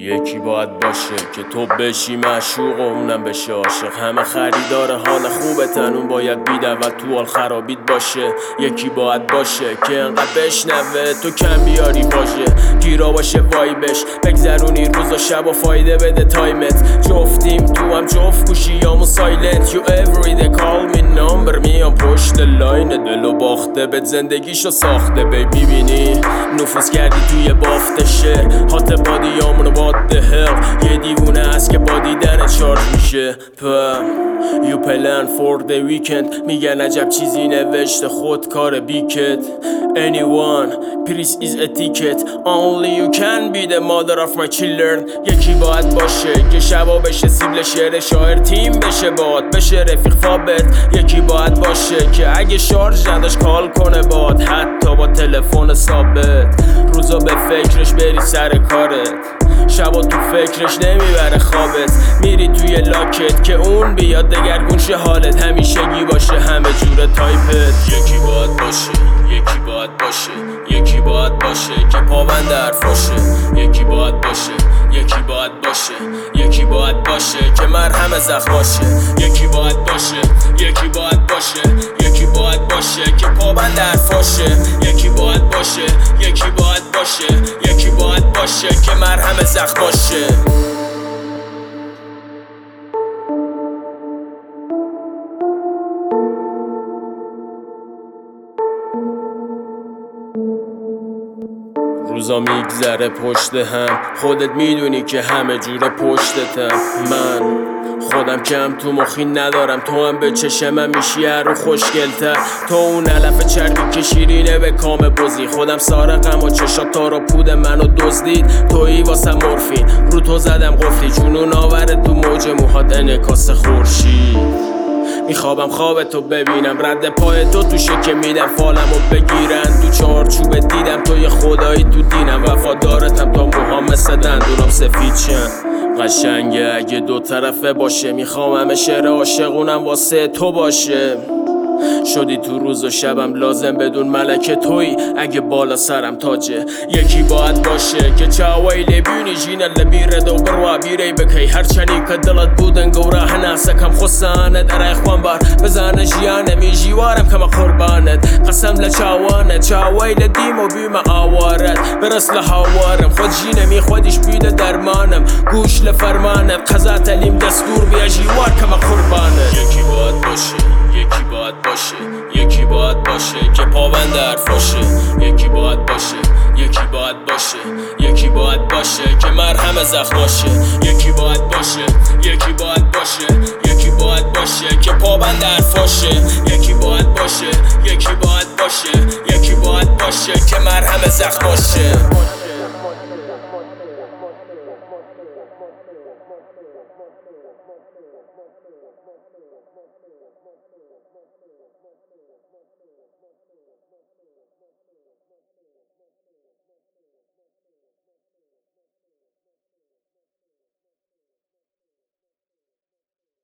یکی باید باشه که تو بشی معشوق و اونم بشه عاشق. همه خریدار حال خوبتن، اون باید بیدول تو حال خرابیت باشه. یکی باید باشه که انقدر بشنوه تو کم بیاری واژه، گیرا باشه وایبش، بگذرونی روز و شب و فایده بده تایمت. جفتیم تو هم جفت گوشیامون سایلنت. You everyday call me number، میام پشت لاین دلو باخته بهت زندگیشو ساخته. ببینی نفوذ کردی توی بافت شعر، هات بادیامونو what the hell. یه دیوونه هست که با دیدن چارج میشه. You plan for the weekend، میگن عجب چیزی نوشته خودکار بیکت. Anyone peace is a ticket، only you can be the mother of my children. یکی باید باشه که شبا بشه سیبل شعر شاعر، تیم بشه باد بشه رفیق فابت. یکی باید باشه که اگه شارژ نداشت کال کنه باد، حتی با تلفن ثابت. روزا به فکرش بری سر کارت، شبا تو فکرش نمیبره خوابت. میری توی لاکت که اون بیاد دگرگون شه حالت، همیشگی باشه همه جور تایپت. یکی باید باشه، یکی باید باشه، یکی باید باشه که پابند حرفاشه. یکی باید باشه، یکی باید باشه، یکی باید باشه که مرهم زخماشه. یکی باید باشه، یکی باید باشه، یکی باید باشه که پابند حرفاشه. یکی باید باشه، یکی باید باشه، یکی باید باشه که مرهم زخماشه. روزا میگذره پشت هم، خودت میدونی که همه جوره پشتتم. من خودم کم تو مخی ندارم، تو هم به چشم من میشی هر رو خوشگلتر. تو اون علف چربی که شیرینه به کام بزی، خودم سارقم و چشات تا را پود منو دزدید. تویی واسم مورفین، رو تو زدم قفلی، جنون آوره تو موج موهات انعکاس خورشید. میخوابم خواب تو ببینم، رد پای تو توشه که میدم فالمو بگیرن. تو چارچوب دیدم تو یه خدایی تو دینم، وفادارتم تا موهام مثل دندونام سفید شن. قشنگه اگه دو طرفه باشه، میخوام همه شعر عاشقونم واسه تو باشه. شدی تو روز و شبم لازم بدون ملکه توی، اگه بالا سرم تاجه. یکی باید باشه که چاوی لبینی جینا لبیره دو بروا بیری بکی، هرچنی که دلت بودن گوراه ناسکم خسانت. اره اخوان بار بزانه جیانه می جیوارم کما قربانت. قسم لچاوانت چاوی لدیم و بیم آوارت، برس لحوارم خود جینمی خودش بیده درمانم. گوش لفرمانت قضا تلیم دستور بیا جیوار کما قربانت. یکی باید باشه، یکی باید باشه، یکی باید باشه که پابند حرفاشه. یکی باید باشه، یکی باید باشه، یکی باید باشه که مرهم زخماشه. یکی باید باشه، یکی باید باشه، یکی باید باشه که پابند حرفاشه. یکی باید باشه، یکی باید باشه، یکی باید باشه که مرهم زخماشه.